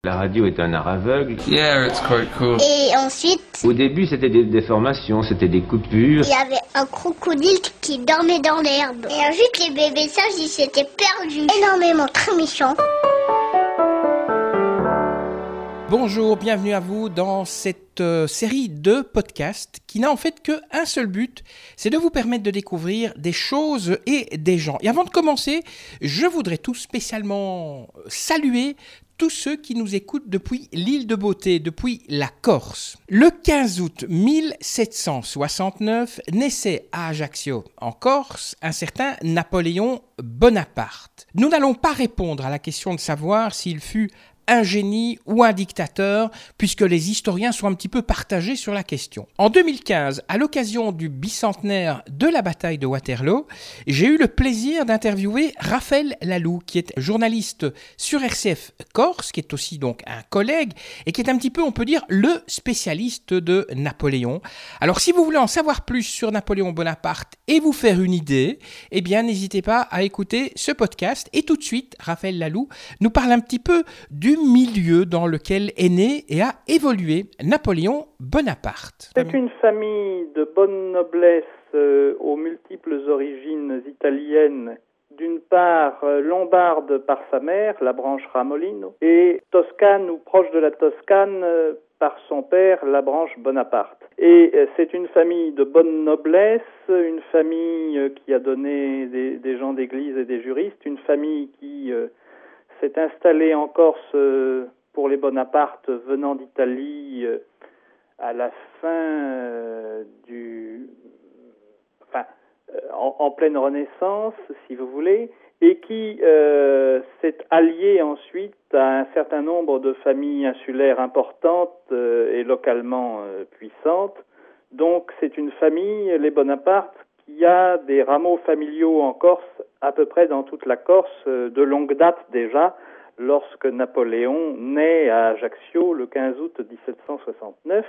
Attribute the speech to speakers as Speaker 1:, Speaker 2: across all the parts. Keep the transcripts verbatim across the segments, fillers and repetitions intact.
Speaker 1: La radio est un art aveugle.
Speaker 2: Yeah, it's quite cool.
Speaker 3: Et ensuite,
Speaker 1: Au début, c'était des déformations, c'était des coupures.
Speaker 3: il y avait un crocodile qui dormait dans l'herbe. Et ensuite, les bébés sages, ils s'étaient perdus. Énormément, très méchants.
Speaker 4: Bonjour, bienvenue à vous dans cette euh, série de podcasts qui n'a en fait qu'un seul but, c'est de vous permettre de découvrir des choses et des gens. Et avant de commencer, je voudrais tout spécialement saluer tous ceux qui nous écoutent depuis l'île de Beauté, depuis la Corse. Le quinze août mille sept cent soixante-neuf naissait à Ajaccio, en Corse, un certain Napoléon Bonaparte. Nous n'allons pas répondre à la question de savoir s'il fut un génie ou un dictateur, puisque les historiens sont un petit peu partagés sur la question. En deux mille quinze, à l'occasion du bicentenaire de la bataille de Waterloo, j'ai eu le plaisir d'interviewer Raphaël Laloux, qui est journaliste sur R C F Corse, qui est aussi donc un collègue, et qui est un petit peu, on peut dire, le spécialiste de Napoléon. Alors, si vous voulez en savoir plus sur Napoléon Bonaparte et vous faire une idée, eh bien, n'hésitez pas à écouter ce podcast. Et tout de suite, Raphaël Laloux nous parle un petit peu du milieu dans lequel est né et a évolué Napoléon Bonaparte.
Speaker 5: C'est une famille de bonne noblesse euh, aux multiples origines italiennes. D'une part, euh, lombarde par sa mère, la branche Ramolino, et toscane ou proche de la Toscane euh, par son père, la branche Bonaparte. Et euh, c'est une famille de bonne noblesse, une famille euh, qui a donné des, des gens d'église et des juristes, une famille qui euh, s'est installée en Corse euh, pour les Bonaparte venant d'Italie euh, à la fin euh, du... Enfin, euh, en, en pleine Renaissance, si vous voulez, et qui euh, s'est alliée ensuite à un certain nombre de familles insulaires importantes euh, et localement euh, puissantes. Donc c'est une famille, les Bonaparte, qui a des rameaux familiaux en Corse, à peu près dans toute la Corse, de longue date déjà, lorsque Napoléon naît à Ajaccio le quinze août dix-sept cent soixante-neuf.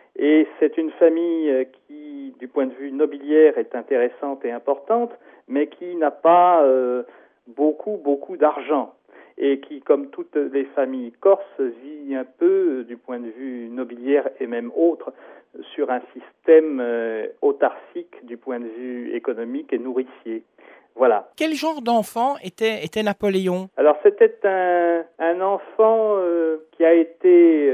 Speaker 5: Et c'est une famille qui, du point de vue nobiliaire, est intéressante et importante, mais qui n'a pas euh, beaucoup, beaucoup d'argent. Et qui, comme toutes les familles corses, vit un peu, du point de vue nobiliaire et même autre, sur un système euh, autarcique du point de vue économique et nourricier. Voilà.
Speaker 4: Quel genre d'enfant était, était Napoléon ?
Speaker 5: Alors c'était un, un enfant euh, qui a été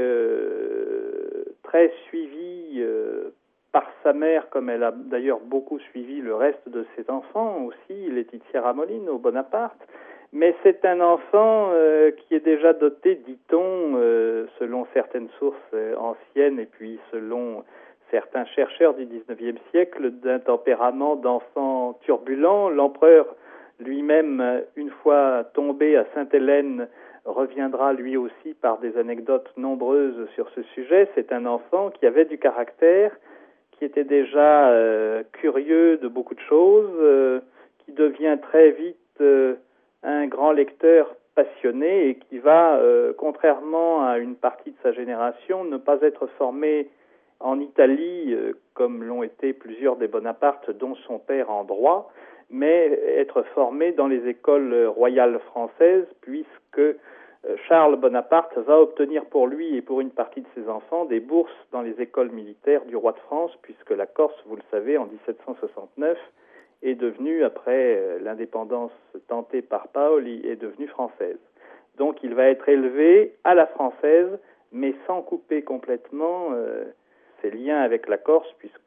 Speaker 5: euh, très suivi euh, par sa mère, comme elle a d'ailleurs beaucoup suivi le reste de ses enfants aussi, Laetitia Ramolino Bonaparte. Mais c'est un enfant euh, qui est déjà doté, dit-on, euh, selon certaines sources euh, anciennes et puis selon certains chercheurs du dix-neuvième siècle, d'un tempérament d'enfant turbulent. L'empereur lui-même, une fois tombé à Sainte-Hélène, reviendra lui aussi par des anecdotes nombreuses sur ce sujet. C'est un enfant qui avait du caractère, qui était déjà euh, curieux de beaucoup de choses, euh, qui devient très vite euh, un grand lecteur passionné et qui va, euh, contrairement à une partie de sa génération, ne pas être formé en Italie, euh, comme l'ont été plusieurs des Bonaparte, dont son père en droit, mais être formé dans les écoles royales françaises, puisque euh, Charles Bonaparte va obtenir pour lui et pour une partie de ses enfants des bourses dans les écoles militaires du roi de France, puisque la Corse, vous le savez, en dix-sept cent soixante-neuf, est devenue, après euh, l'indépendance tentée par Paoli, est devenue française. Donc il va être élevé à la française, mais sans couper complètement euh, ses liens avec la Corse, puisque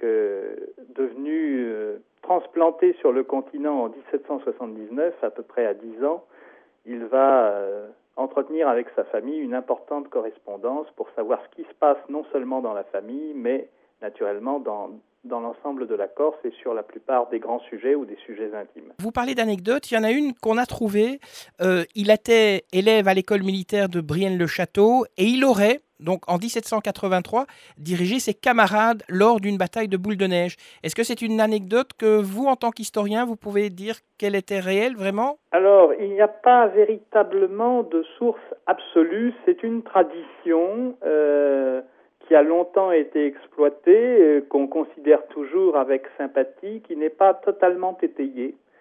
Speaker 5: devenu euh, transplanté sur le continent en dix-sept cent soixante-dix-neuf, à peu près à dix ans, il va euh, entretenir avec sa famille une importante correspondance pour savoir ce qui se passe non seulement dans la famille, mais naturellement dans, dans l'ensemble de la Corse et sur la plupart des grands sujets ou des sujets intimes.
Speaker 4: Vous parlez d'anecdotes, il y en a une qu'on a trouvée. Euh, il était élève à l'école militaire de Brienne-le-Château et il aurait, donc en dix-sept cent quatre-vingt-trois, dirigé ses camarades lors d'une bataille de boules de neige. Est-ce que c'est une anecdote que vous, en tant qu'historien, vous pouvez dire qu'elle était réelle, vraiment ?
Speaker 5: Alors, il n'y a pas véritablement de source absolue, c'est une tradition euh, qui a longtemps été exploitée, euh, qu'on considère toujours avec sympathie, qui n'est pas totalement étayée.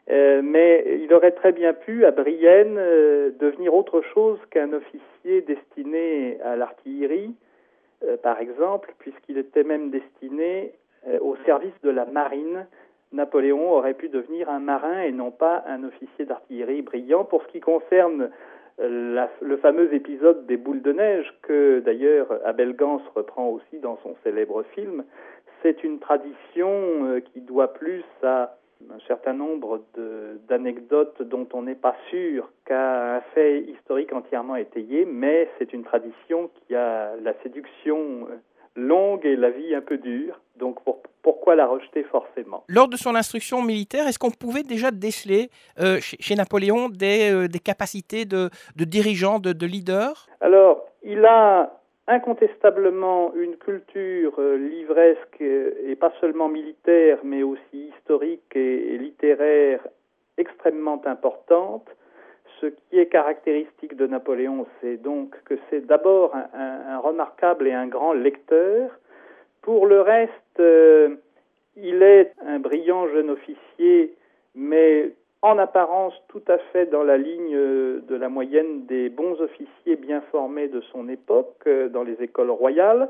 Speaker 5: Euh, mais il aurait très bien pu, à Brienne, euh, devenir autre chose qu'un officier destiné à l'artillerie, euh, par exemple, puisqu'il était même destiné euh, au service de la marine. Napoléon aurait pu devenir un marin et non pas un officier d'artillerie brillant. Pour ce qui concerne euh, la, le fameux épisode des boules de neige, que d'ailleurs Abel Gance reprend aussi dans son célèbre film, c'est une tradition euh, qui doit plus à un certain nombre de, d'anecdotes dont on n'est pas sûr qu'à un fait historique entièrement étayé, mais c'est une tradition qui a la séduction longue et la vie un peu dure. Donc pour, pourquoi la rejeter forcément ?
Speaker 4: Lors de son instruction militaire, est-ce qu'on pouvait déjà déceler euh, chez, chez Napoléon des, euh, des capacités de, de dirigeant, de, de leader ?
Speaker 5: Alors, il a incontestablement une culture euh, livresque euh, et pas seulement militaire, mais aussi historique et, et littéraire extrêmement importante. Ce qui est caractéristique de Napoléon, c'est donc que c'est d'abord un, un, un remarquable et un grand lecteur. Pour le reste, euh, il est un brillant jeune officier, mais en apparence tout à fait dans la ligne de la moyenne des bons officiers bien formés de son époque, dans les écoles royales.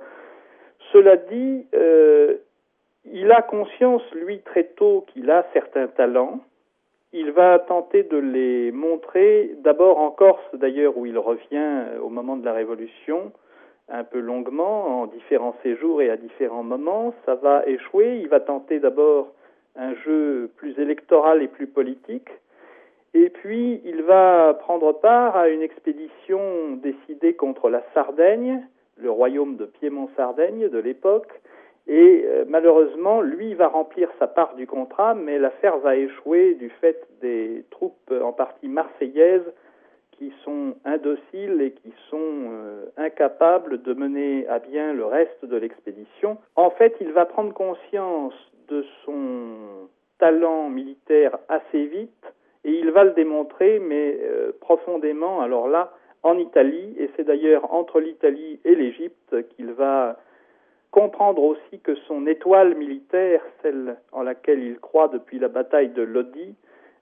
Speaker 5: Cela dit, euh, il a conscience, lui, très tôt, qu'il a certains talents. Il va tenter de les montrer, d'abord en Corse, d'ailleurs, où il revient au moment de la Révolution, un peu longuement, en différents séjours et à différents moments. Ça va échouer. Il va tenter d'abord un jeu plus électoral et plus politique. Et puis, il va prendre part à une expédition décidée contre la Sardaigne, le royaume de Piémont-Sardaigne de l'époque. Et euh, malheureusement, lui va remplir sa part du contrat, mais l'affaire va échouer du fait des troupes en partie marseillaises qui sont indociles et qui sont euh, incapables de mener à bien le reste de l'expédition. En fait, il va prendre conscience de son talent militaire assez vite et il va le démontrer, mais euh, profondément, alors là, en Italie, et c'est d'ailleurs entre l'Italie et l'Égypte qu'il va comprendre aussi que son étoile militaire, celle en laquelle il croit depuis la bataille de Lodi,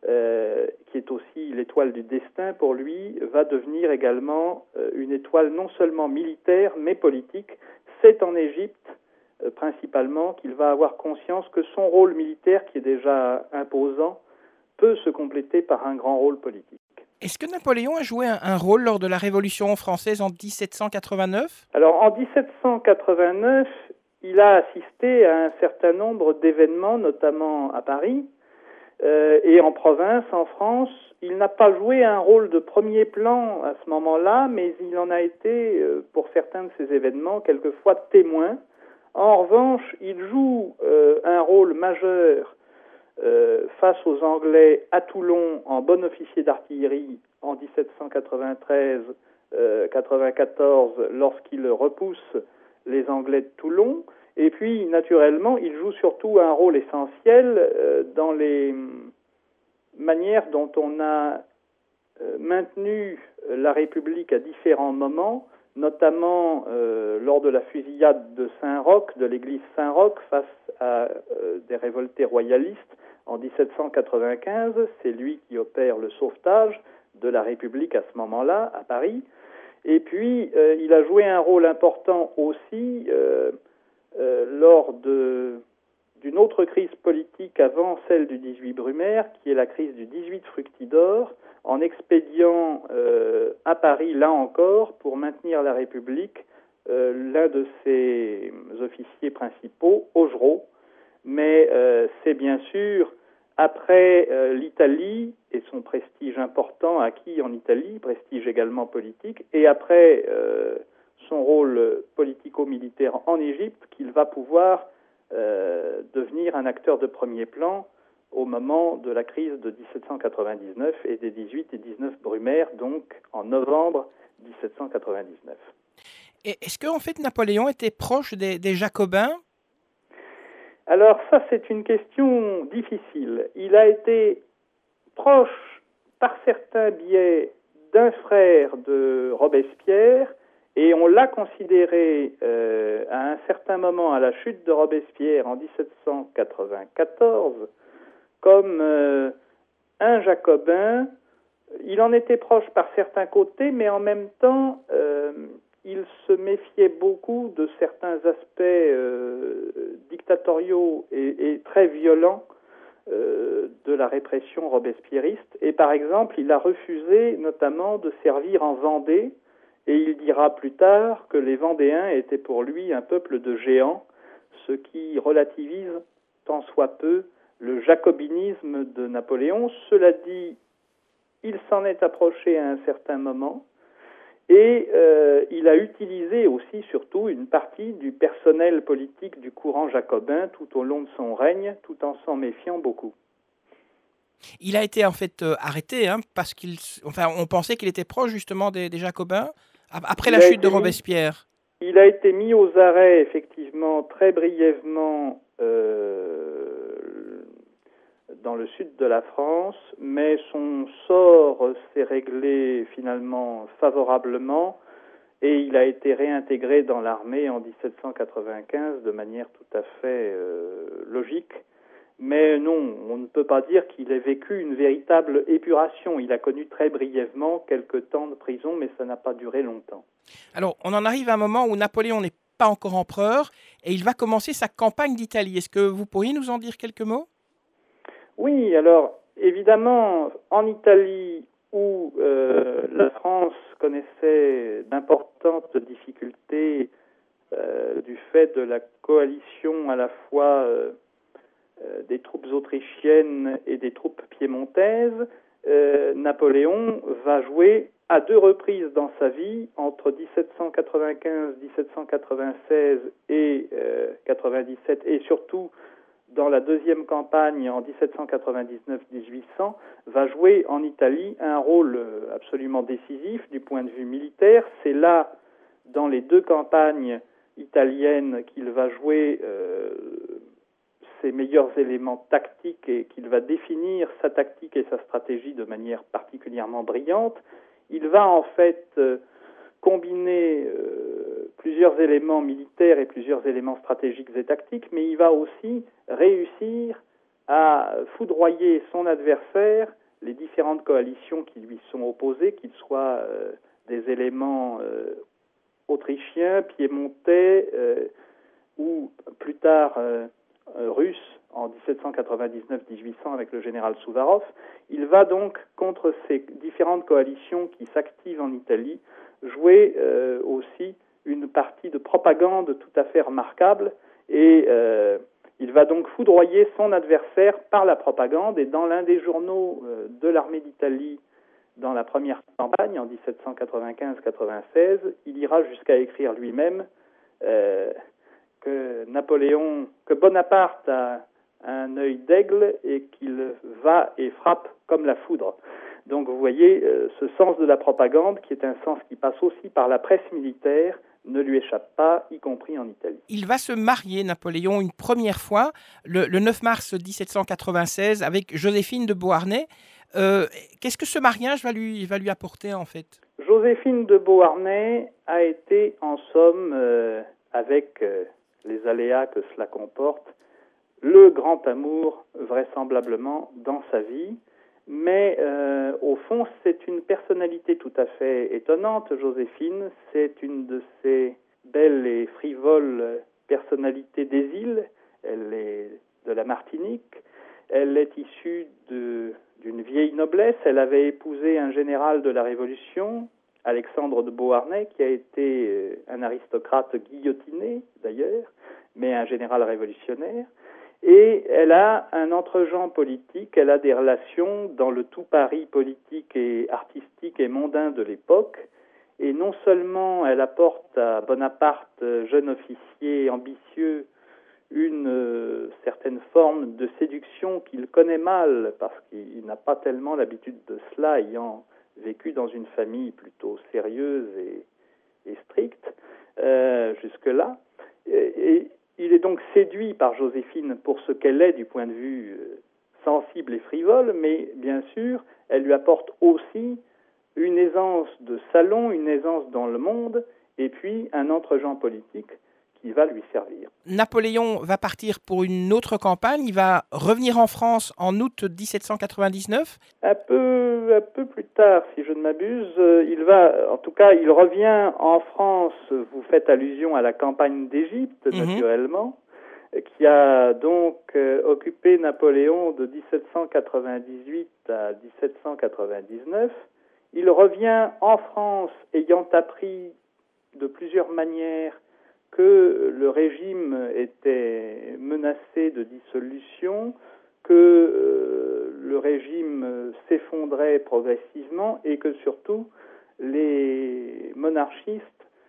Speaker 5: euh, qui est aussi l'étoile du destin pour lui, va devenir également euh, une étoile non seulement militaire, mais politique. C'est en Égypte, euh, principalement, qu'il va avoir conscience que son rôle militaire, qui est déjà imposant, peut se compléter par un grand rôle politique.
Speaker 4: Est-ce que Napoléon a joué un, un rôle lors de la Révolution française en dix-sept cent quatre-vingt-neuf ?
Speaker 5: Alors, en dix-sept cent quatre-vingt-neuf, il a assisté à un certain nombre d'événements, notamment à Paris euh, et en province, en France. Il n'a pas joué un rôle de premier plan à ce moment-là, mais il en a été, euh, pour certains de ces événements, quelquefois témoin. En revanche, il joue euh, un rôle majeur Euh, face aux Anglais à Toulon en bon officier d'artillerie en dix-sept cent quatre-vingt-treize quatre-vingt-quatorze lorsqu'il repousse les Anglais de Toulon. Et puis, naturellement, il joue surtout un rôle essentiel euh, dans les manières dont on a euh, maintenu la République à différents moments, notamment euh, lors de la fusillade de Saint-Roch, de l'église Saint-Roch, face à euh, des révoltés royalistes en dix-sept cent quatre-vingt-quinze. C'est lui qui opère le sauvetage de la République à ce moment-là, à Paris. Et puis, euh, il a joué un rôle important aussi euh, euh, lors de, d'une autre crise politique avant celle du dix-huit Brumaire, qui est la crise du dix-huit Fructidor, en expédiant euh, à Paris, là encore, pour maintenir la République, euh, l'un de ses officiers principaux, Augereau. Mais euh, c'est bien sûr, après euh, l'Italie et son prestige important acquis en Italie, prestige également politique, et après euh, son rôle politico-militaire en Égypte, qu'il va pouvoir euh, devenir un acteur de premier plan au moment de la crise de dix-sept cent quatre-vingt-dix-neuf et des dix-huit et dix-neuf Brumaire, donc en novembre dix-sept cent quatre-vingt-dix-neuf.
Speaker 4: Et est-ce qu'en fait Napoléon était proche des, des Jacobins ?
Speaker 5: Alors ça, c'est une question difficile. Il a été proche, par certains biais, d'un frère de Robespierre, et on l'a considéré euh, à un certain moment, à la chute de Robespierre en dix-sept cent quatre-vingt-quatorze, comme euh, un jacobin. Il en était proche par certains côtés, mais en même temps, euh, il se méfiait beaucoup de certains aspects euh, dictatoriaux et, et très violents euh, de la répression robespierriste. Et par exemple, il a refusé notamment de servir en Vendée, et il dira plus tard que les Vendéens étaient pour lui un peuple de géants, ce qui relativise tant soit peu le jacobinisme de Napoléon. Cela dit, il s'en est approché à un certain moment, et euh, il a utilisé aussi, surtout, une partie du personnel politique du courant jacobin tout au long de son règne, tout en s'en méfiant beaucoup.
Speaker 4: Il a été en fait euh, arrêté, hein, parce qu'il, enfin, on pensait qu'il était proche justement des, des Jacobins, après
Speaker 5: Il
Speaker 4: la chute de
Speaker 5: mis,
Speaker 4: Robespierre.
Speaker 5: Il a été mis aux arrêts, effectivement, très brièvement, euh, dans le sud de la France, mais son sort s'est réglé finalement favorablement et il a été réintégré dans l'armée en dix-sept cent quatre-vingt-quinze de manière tout à fait euh, logique. Mais non, on ne peut pas dire qu'il ait vécu une véritable épuration. Il a connu très brièvement quelques temps de prison, mais ça n'a pas duré longtemps.
Speaker 4: Alors, on en arrive à un moment où Napoléon n'est pas encore empereur et il va commencer sa campagne d'Italie. Est-ce que vous pourriez nous en dire quelques mots ?
Speaker 5: Oui, alors évidemment, en Italie, où euh, la France connaissait d'importantes difficultés euh, du fait de la coalition à la fois euh, euh, des troupes autrichiennes et des troupes piémontaises, euh, Napoléon va jouer à deux reprises dans sa vie, entre dix-sept cent quatre-vingt-quinze, dix-sept cent quatre-vingt-seize et euh, quatre-vingt-dix-sept, et surtout dans la deuxième campagne en dix-sept cent quatre-vingt-dix-neuf dix-huit cents, va jouer en Italie un rôle absolument décisif du point de vue militaire. C'est là, dans les deux campagnes italiennes, qu'il va jouer euh, ses meilleurs éléments tactiques et qu'il va définir sa tactique et sa stratégie de manière particulièrement brillante. Il va en fait euh, combiner euh, plusieurs éléments militaires et plusieurs éléments stratégiques et tactiques, mais il va aussi réussir à foudroyer son adversaire, les différentes coalitions qui lui sont opposées, qu'ils soient euh, des éléments euh, autrichiens, piémontais euh, ou plus tard euh, euh, russes en dix-sept cent quatre-vingt-dix-neuf dix-huit cents avec le général Souvarov. Il va donc, contre ces différentes coalitions qui s'activent en Italie, jouer euh, aussi une partie de propagande tout à fait remarquable et euh, il va donc foudroyer son adversaire par la propagande. Et dans l'un des journaux euh, de l'armée d'Italie dans la première campagne en dix-sept cent quatre-vingt-quinze quatre-vingt-seize, il ira jusqu'à écrire lui-même euh, que Napoléon, que Bonaparte a un œil d'aigle et qu'il va et frappe comme la foudre. Donc vous voyez, euh, ce sens de la propagande, qui est un sens qui passe aussi par la presse militaire, ne lui échappe pas, y compris en Italie.
Speaker 4: Il va se marier, Napoléon, une première fois, le, le neuf mars dix-sept cent quatre-vingt-seize, avec Joséphine de Beauharnais. Euh, qu'est-ce que ce mariage va lui, va lui apporter, en fait ?
Speaker 5: Joséphine de Beauharnais a été, en somme, euh, avec euh, les aléas que cela comporte, le grand amour, vraisemblablement, dans sa vie. Mais euh, au fond, c'est une personnalité tout à fait étonnante, Joséphine. C'est une de ces belles et frivoles personnalités des îles. Elle est de la Martinique. Elle est issue de, d'une vieille noblesse. Elle avait épousé un général de la Révolution, Alexandre de Beauharnais, qui a été un aristocrate guillotiné, d'ailleurs, mais un général révolutionnaire. Et elle a un entre-genre politique, elle a des relations dans le tout Paris politique et artistique et mondain de l'époque. Et non seulement elle apporte à Bonaparte, jeune officier ambitieux, une euh, certaine forme de séduction qu'il connaît mal, parce qu'il n'a pas tellement l'habitude de cela, ayant vécu dans une famille plutôt sérieuse et, et stricte euh, jusque-là. Et, et il est donc séduit par Joséphine pour ce qu'elle est du point de vue euh, sensible et frivole, mais bien sûr, elle lui apporte aussi une aisance de salon, une aisance dans le monde, et puis un entre-genre politique qui va lui servir.
Speaker 4: Napoléon va partir pour une autre campagne, il va revenir en France en août dix-sept cent quatre-vingt-dix-neuf.
Speaker 5: Un peu, un peu plus tard, si je ne m'abuse, il va, en tout cas, il revient en France. Vous faites allusion à la campagne d'Égypte, mmh. naturellement, qui a donc euh, occupé Napoléon de dix-sept cent quatre-vingt-dix-huit à dix-sept cent quatre-vingt-dix-neuf. Il revient en France ayant appris de plusieurs manières que le régime était menacé de dissolution, que euh, le régime s'effondrait progressivement et que surtout les monarchistes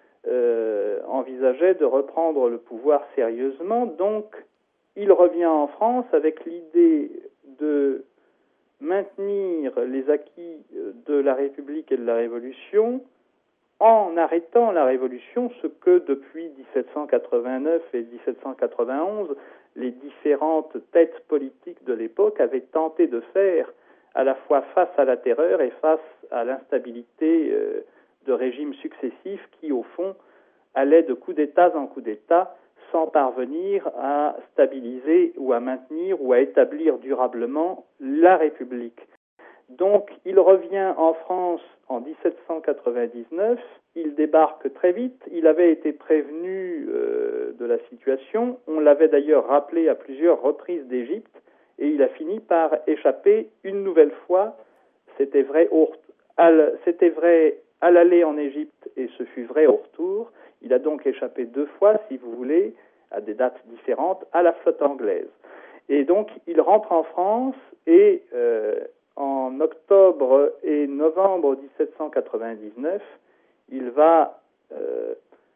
Speaker 5: euh, envisageaient de reprendre le pouvoir sérieusement. Donc, il revient en France avec l'idée de maintenir les acquis de la République et de la Révolution en arrêtant la Révolution, ce que depuis dix-sept cent quatre-vingt-neuf et dix-sept cent quatre-vingt-onze, les différentes têtes politiques de l'époque avaient tenté de faire, à la fois face à la terreur et face à l'instabilité euh, de régimes successifs qui, au fond, allaient de coup d'État en coup d'État sans parvenir à stabiliser ou à maintenir ou à établir durablement la République. Donc, il revient en France en dix-sept cent quatre-vingt-dix-neuf, il débarque très vite, il avait été prévenu euh, de la situation, on l'avait d'ailleurs rappelé à plusieurs reprises d'Égypte, et il a fini par échapper une nouvelle fois. C'était vrai au, à, c'était vrai à l'aller en Égypte et ce fut vrai au retour. Il a donc échappé deux fois, si vous voulez, à des dates différentes, à la flotte anglaise. Et donc, il rentre en France et euh, en octobre et novembre dix-sept cent quatre-vingt-dix-neuf, il va euh,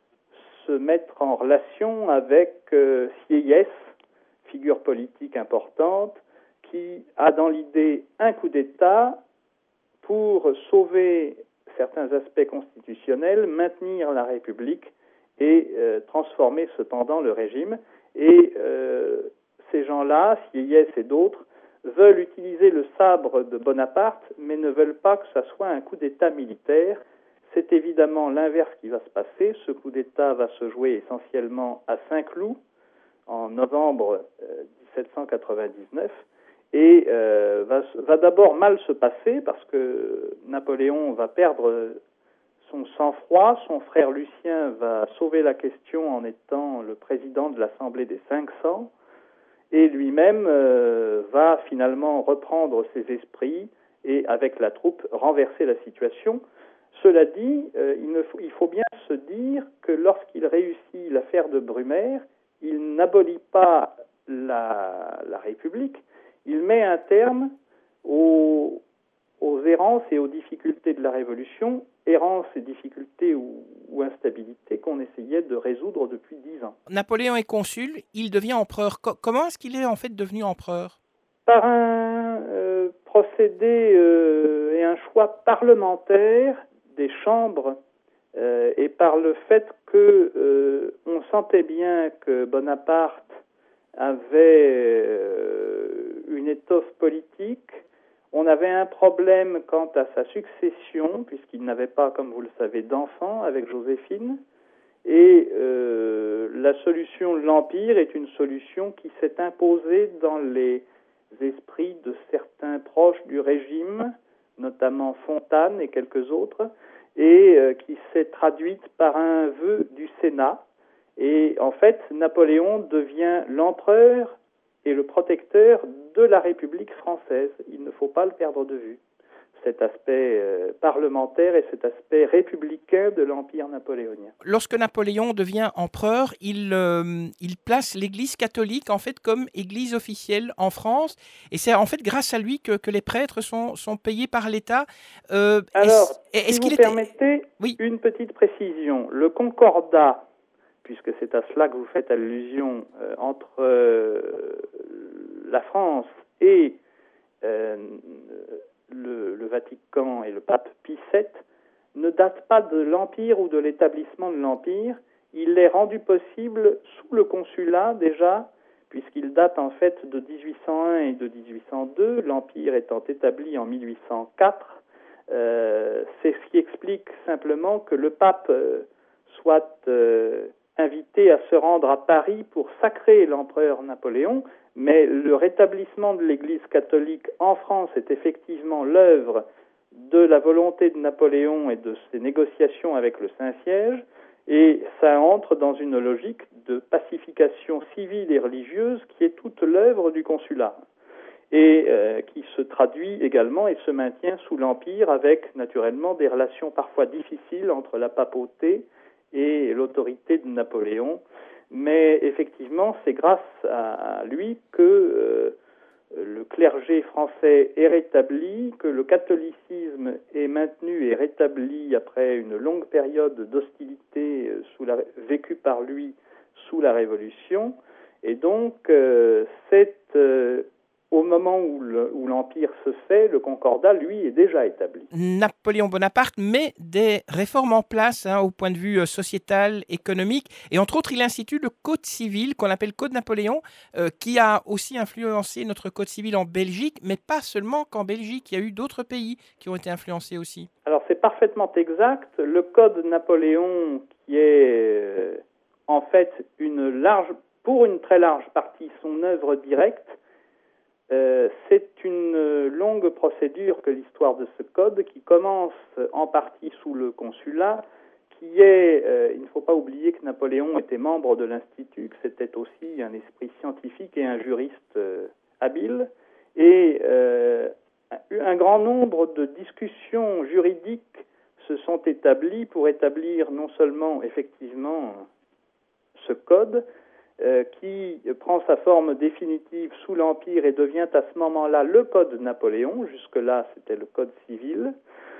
Speaker 5: se mettre en relation avec euh, Sieyès, figure politique importante, qui a dans l'idée un coup d'État pour sauver certains aspects constitutionnels, maintenir la République et euh, transformer cependant le régime. Et euh, ces gens-là, Sieyès et d'autres, veulent utiliser le sabre de Bonaparte, mais ne veulent pas que ça soit un coup d'État militaire. C'est évidemment l'inverse qui va se passer. Ce coup d'État va se jouer essentiellement à Saint-Cloud, en novembre euh, dix-sept cent quatre-vingt-dix-neuf, et euh, va, va d'abord mal se passer parce que Napoléon va perdre son sang-froid, son frère Lucien va sauver la question en étant le président de l'Assemblée des cinq cents, et lui-même euh, va finalement reprendre ses esprits et, avec la troupe, renverser la situation. Cela dit, euh, il, ne faut, il faut bien se dire que lorsqu'il réussit l'affaire de Brumaire, il n'abolit pas la, la République, il met un terme aux, aux errances et aux difficultés de la Révolution, errances et difficultés ou, ou instabilités qu'on essayait de résoudre depuis dix ans.
Speaker 4: Napoléon est consul, il devient empereur. Co- comment est-ce qu'il est en fait devenu empereur ?
Speaker 5: Par un euh, procédé euh, et un choix parlementaire des chambres euh, et par le fait que euh, on sentait bien que Bonaparte avait euh, une étoffe politique. On avait un problème quant à sa succession, puisqu'il n'avait pas, comme vous le savez, d'enfant avec Joséphine. Et euh, la solution de l'Empire est une solution qui s'est imposée dans les esprits de certains proches du régime, notamment Fontane et quelques autres, et euh, qui s'est traduite par un vœu du Sénat. Et en fait, Napoléon devient l'empereur et le protecteur de la République française. Il ne faut pas le perdre de vue, cet aspect euh, parlementaire et cet aspect républicain de l'Empire napoléonien.
Speaker 4: Lorsque Napoléon devient empereur, il, euh, il place l'Église catholique en fait comme église officielle en France, et c'est en fait grâce à lui que, que les prêtres sont, sont payés par l'État. Euh,
Speaker 5: Alors,
Speaker 4: est-ce,
Speaker 5: si
Speaker 4: est-ce
Speaker 5: vous
Speaker 4: qu'il
Speaker 5: permettez,
Speaker 4: était... oui.
Speaker 5: une petite précision. Le concordat, puisque c'est à cela que vous faites allusion, euh, entre euh, la France et euh, le, le Vatican et le pape Pie sept, ne date pas de l'Empire ou de l'établissement de l'Empire. Il est rendu possible sous le consulat déjà, puisqu'il date en fait de dix-huit cent un et de dix-huit cent deux, l'Empire étant établi en mille huit cent quatre. Euh, c'est ce qui explique simplement que le pape euh, soit... Euh, invité à se rendre à Paris pour sacrer l'empereur Napoléon, mais le rétablissement de l'Église catholique en France est effectivement l'œuvre de la volonté de Napoléon et de ses négociations avec le Saint-Siège, et ça entre dans une logique de pacification civile et religieuse qui est toute l'œuvre du consulat, et euh, qui se traduit également et se maintient sous l'Empire avec naturellement des relations parfois difficiles entre la papauté et l'autorité de Napoléon. Mais effectivement, c'est grâce à lui que euh, le clergé français est rétabli, que le catholicisme est maintenu et rétabli après une longue période d'hostilité sous la, vécue par lui sous la Révolution. Et donc, euh, c'est euh, au moment où, le, où l'Empire se fait, le Concordat, lui, est déjà établi.
Speaker 4: Napoléon Bonaparte met des réformes en place hein, au point de vue euh, sociétal, économique, et entre autres, il institue le Code civil, qu'on appelle Code Napoléon, euh, qui a aussi influencé notre Code civil en Belgique, mais pas seulement qu'en Belgique, il y a eu d'autres pays qui ont été influencés aussi.
Speaker 5: Alors, c'est parfaitement exact. Le Code Napoléon, qui est euh, en fait une large, pour une très large partie, son œuvre directe, Euh, c'est une longue procédure que l'histoire de ce code, qui commence en partie sous le consulat, qui est, euh, il ne faut pas oublier que Napoléon était membre de l'Institut, que c'était aussi un esprit scientifique et un juriste euh, habile, et euh, un grand nombre de discussions juridiques se sont établies pour établir non seulement effectivement ce code, Euh, qui prend sa forme définitive sous l'Empire et devient à ce moment-là le Code Napoléon. Jusque-là, c'était le Code civil.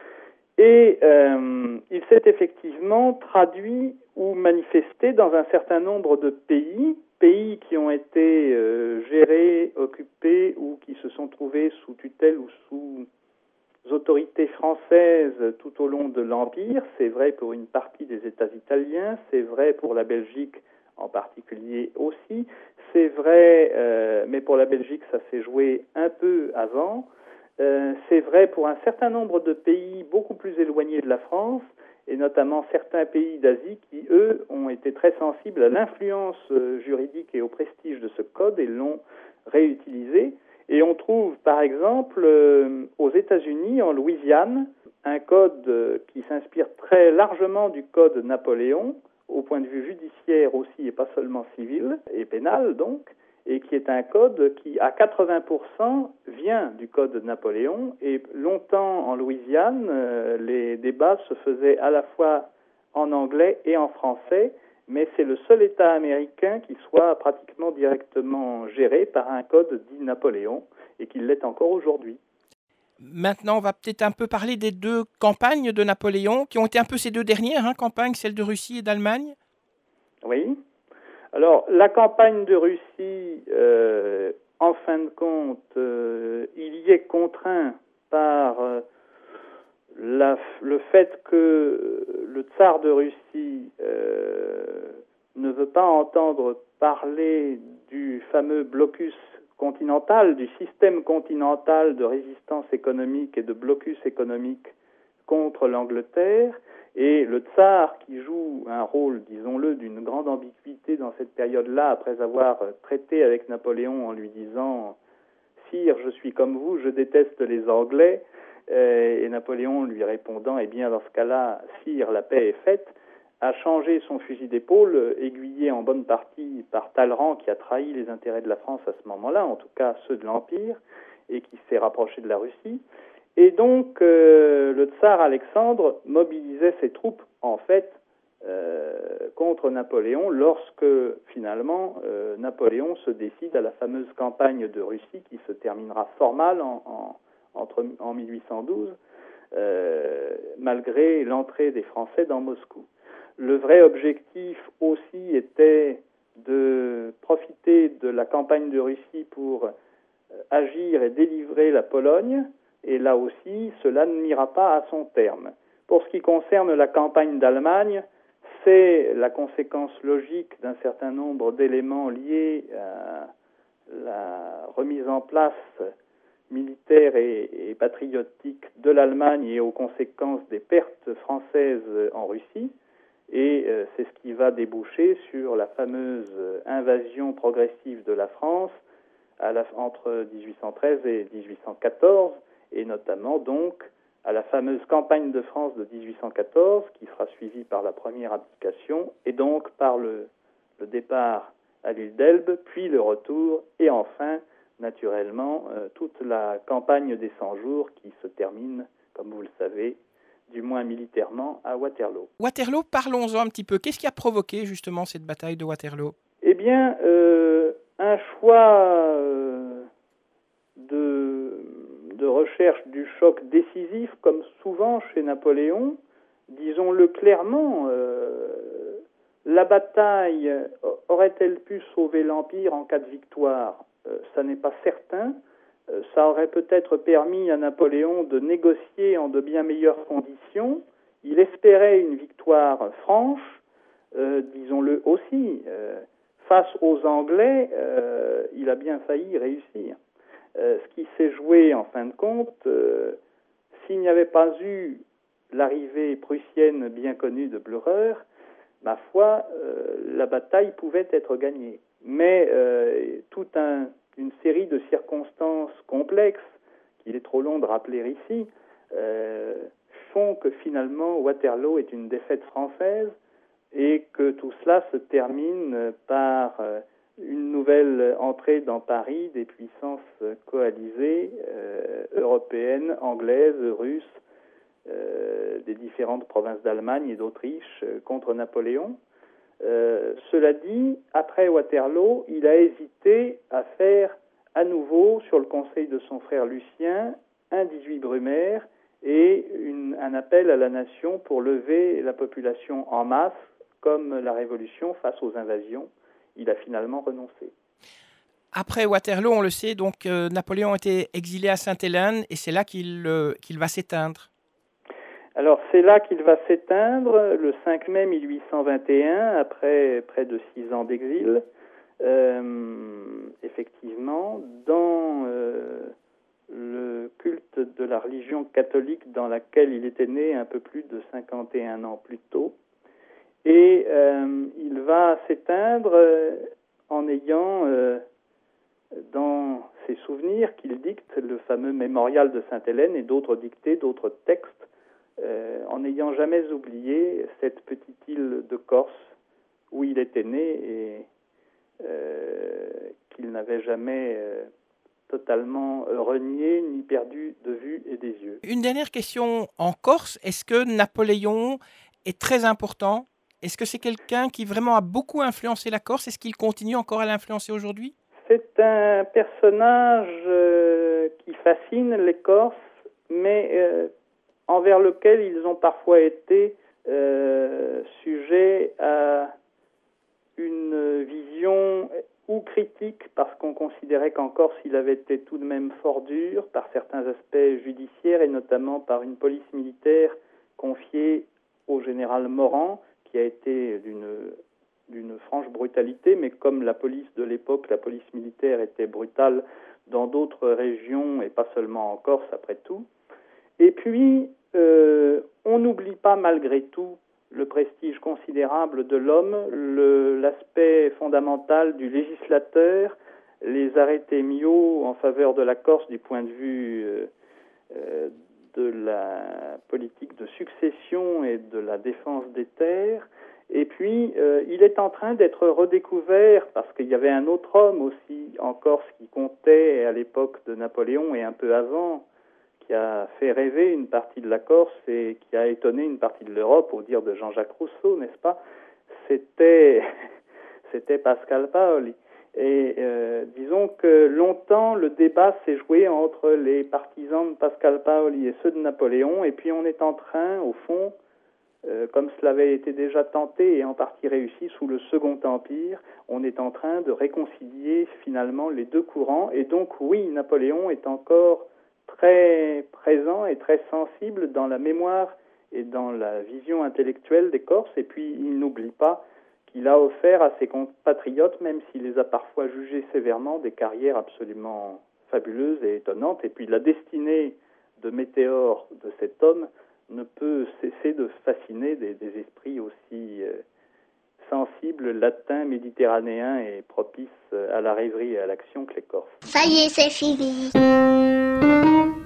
Speaker 5: Et euh, il s'est effectivement traduit ou manifesté dans un certain nombre de pays, pays qui ont été euh, gérés, occupés ou qui se sont trouvés sous tutelle ou sous autorités françaises tout au long de l'Empire. C'est vrai pour une partie des États italiens, c'est vrai pour la Belgique en particulier aussi. C'est vrai, euh, mais pour la Belgique, ça s'est joué un peu avant. Euh, c'est vrai pour un certain nombre de pays beaucoup plus éloignés de la France, et notamment certains pays d'Asie qui, eux, ont été très sensibles à l'influence euh, juridique et au prestige de ce code et l'ont réutilisé. Et on trouve, par exemple, euh, aux États-Unis, en Louisiane, un code euh, qui s'inspire très largement du code Napoléon, au point de vue judiciaire aussi, et pas seulement civil et pénal donc, et qui est un code qui, à quatre-vingts pour cent, vient du code de Napoléon. Et longtemps, en Louisiane, euh, les débats se faisaient à la fois en anglais et en français, mais c'est le seul État américain qui soit pratiquement directement géré par un code dit Napoléon, et qui l'est encore aujourd'hui.
Speaker 4: Maintenant, on va peut-être un peu parler des deux campagnes de Napoléon, qui ont été un peu ces deux dernières hein, campagnes, celle de Russie et d'Allemagne.
Speaker 5: Oui. Alors, la campagne de Russie, euh, en fin de compte, euh, il y est contraint par euh, la, le fait que le tsar de Russie euh, ne veut pas entendre parler du fameux blocus continental, du système continental de résistance économique et de blocus économique contre l'Angleterre, et le tsar qui joue un rôle, disons-le, d'une grande ambiguïté dans cette période-là, après avoir traité avec Napoléon en lui disant « Sire, je suis comme vous, je déteste les Anglais », et Napoléon lui répondant « Eh bien, dans ce cas-là, sire, la paix est faite », a changé son fusil d'épaule, aiguillé en bonne partie par Talleyrand, qui a trahi les intérêts de la France à ce moment-là, en tout cas ceux de l'Empire, et qui s'est rapproché de la Russie. Et donc, euh, le tsar Alexandre mobilisait ses troupes, en fait, euh, contre Napoléon, lorsque, finalement, euh, Napoléon se décide à la fameuse campagne de Russie, qui se terminera fort mal en, en, entre, en mille huit cent douze, euh, malgré l'entrée des Français dans Moscou. Le vrai objectif aussi était de profiter de la campagne de Russie pour agir et délivrer la Pologne, et là aussi, cela n'ira pas à son terme. Pour ce qui concerne la campagne d'Allemagne, c'est la conséquence logique d'un certain nombre d'éléments liés à la remise en place militaire et, et patriotique de l'Allemagne et aux conséquences des pertes françaises en Russie. Et euh, c'est ce qui va déboucher sur la fameuse invasion progressive de la France à la, entre dix-huit cent treize et dix-huit cent quatorze, et notamment donc à la fameuse campagne de France de dix-huit cent quatorze, qui sera suivie par la première abdication, et donc par le, le départ à l'île d'Elbe, puis le retour, et enfin, naturellement, euh, toute la campagne des cent-jours qui se termine, comme vous le savez, du moins militairement, à Waterloo.
Speaker 4: Waterloo, parlons-en un petit peu. Qu'est-ce qui a provoqué justement cette bataille de Waterloo?
Speaker 5: Eh bien, euh, un choix euh, de, de recherche du choc décisif, comme souvent chez Napoléon. Disons-le clairement, euh, la bataille aurait-elle pu sauver l'Empire en cas de victoire? euh, Ça n'est pas certain. Ça aurait peut-être permis à Napoléon de négocier en de bien meilleures conditions. Il espérait une victoire franche, euh, disons-le aussi. Euh, face aux Anglais, euh, il a bien failli réussir. Euh, ce qui s'est joué en fin de compte, euh, s'il n'y avait pas eu l'arrivée prussienne bien connue de Blücher, ma foi, euh, la bataille pouvait être gagnée. Mais euh, tout un une série de circonstances complexes, qu'il est trop long de rappeler ici, euh, font que finalement Waterloo est une défaite française et que tout cela se termine par euh, une nouvelle entrée dans Paris des puissances coalisées, euh, européennes, anglaises, russes, euh, des différentes provinces d'Allemagne et d'Autriche euh, contre Napoléon. Euh, cela dit, après Waterloo, il a hésité à faire à nouveau, sur le conseil de son frère Lucien, un dix-huit Brumaire et une, un appel à la nation pour lever la population en masse, comme la Révolution face aux invasions. Il a finalement renoncé.
Speaker 4: Après Waterloo, on le sait, donc euh, Napoléon était exilé à Sainte-Hélène et c'est là qu'il euh, qu'il va s'éteindre. Alors,
Speaker 5: c'est là qu'il va s'éteindre, le cinq mai mille huit cent vingt et un, après près de six ans d'exil. Euh, effectivement, dans euh, le culte de la religion catholique dans laquelle il était né un peu plus de cinquante et un ans plus tôt. Et euh, il va s'éteindre euh, en ayant, euh, dans ses souvenirs qu'il dicte, le fameux mémorial de Sainte-Hélène et d'autres dictées, d'autres textes, Euh, en n'ayant jamais oublié cette petite île de Corse où il était né et euh, qu'il n'avait jamais euh, totalement renié ni perdu de vue et des yeux.
Speaker 4: Une dernière question en Corse, est-ce que Napoléon est très important? Est-ce que c'est quelqu'un qui vraiment a beaucoup influencé la Corse? Est-ce qu'il continue encore à l'influencer aujourd'hui?
Speaker 5: C'est un personnage euh, qui fascine les Corses, mais euh, envers lequel ils ont parfois été euh, sujets à une vision ou critique, parce qu'on considérait qu'en Corse, il avait été tout de même fort dur par certains aspects judiciaires, et notamment par une police militaire confiée au général Morand, qui a été d'une, d'une franche brutalité, mais comme la police de l'époque, la police militaire était brutale dans d'autres régions, et pas seulement en Corse après tout. Et puis, euh, on n'oublie pas malgré tout le prestige considérable de l'homme, le, l'aspect fondamental du législateur, les arrêtés Miot en faveur de la Corse du point de vue euh, euh, de la politique de succession et de la défense des terres. Et puis, euh, il est en train d'être redécouvert parce qu'il y avait un autre homme aussi en Corse qui comptait à l'époque de Napoléon et un peu avant, qui a fait rêver une partie de la Corse et qui a étonné une partie de l'Europe, au dire de Jean-Jacques Rousseau, n'est-ce pas? C'était, c'était Pascal Paoli. Et euh, disons que longtemps, le débat s'est joué entre les partisans de Pascal Paoli et ceux de Napoléon, et puis on est en train, au fond, euh, comme cela avait été déjà tenté et en partie réussi sous le Second Empire, on est en train de réconcilier finalement les deux courants, et donc oui, Napoléon est encore très présent et très sensible dans la mémoire et dans la vision intellectuelle des Corses, et puis il n'oublie pas qu'il a offert à ses compatriotes, même s'il les a parfois jugés sévèrement, des carrières absolument fabuleuses et étonnantes, et puis la destinée de météore de cet homme ne peut cesser de fasciner des, des esprits aussi euh, sensibles, latins, méditerranéens et propices à la rêverie et à l'action que les Corses.
Speaker 3: Ça y est, c'est fini.